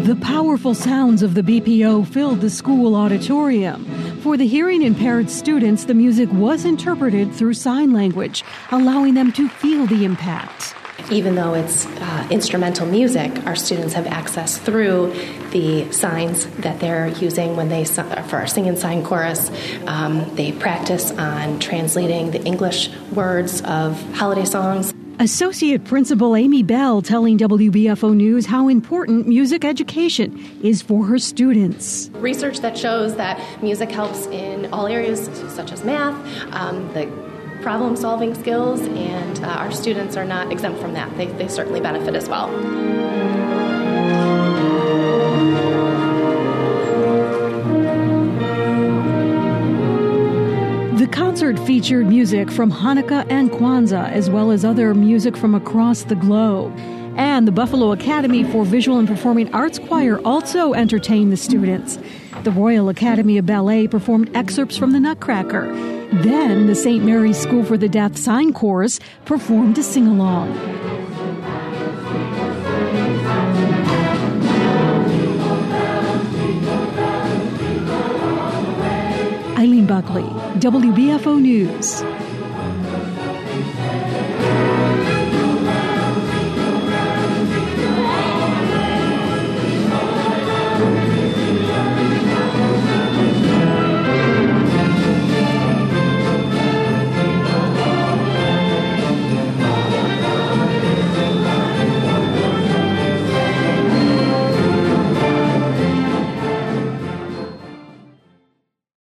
The powerful sounds of the BPO filled the school auditorium. For the hearing impaired students, the music was interpreted through sign language, allowing them to feel the impact. Even though it's instrumental music, our students have access through the signs that they're using when they for our sing and sign chorus. They practice on translating the English words of holiday songs. Associate Principal Amy Bell telling WBFO News how important music education is for her students. Research that shows that music helps in all areas such as math, the problem-solving skills, and our students are not exempt from that. They certainly benefit as well. The concert featured music from Hanukkah and Kwanzaa, as well as other music from across the globe. And the Buffalo Academy for Visual and Performing Arts Choir also entertained the students. The Royal Academy of Ballet performed excerpts from the Nutcracker. Then the St. Mary's School for the Deaf Sign Chorus performed a sing-along. Eileen Buckley, WBFO News.